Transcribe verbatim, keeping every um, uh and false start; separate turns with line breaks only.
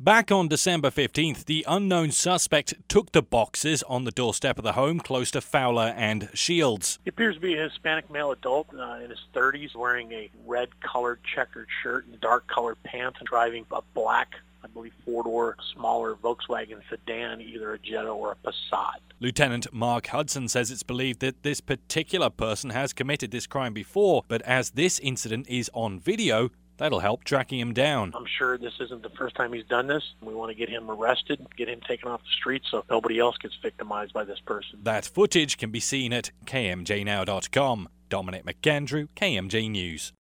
Back on December fifteenth, the unknown suspect took the boxes on the doorstep of the home close to Fowler and Shields.
He appears to be a Hispanic male adult uh, in his thirties, wearing a red-colored checkered shirt and dark-colored pants, and driving a black, I believe, four-door, smaller Volkswagen sedan, either a Jetta or a Passat.
Lieutenant Mark Hudson says it's believed that this particular person has committed this crime before, but as this incident is on video, that'll help tracking him down.
I'm sure this isn't the first time he's done this. We want to get him arrested, get him taken off the streets so nobody else gets victimized by this person.
That footage can be seen at K M J now dot com. Dominic McAndrew, K M J News.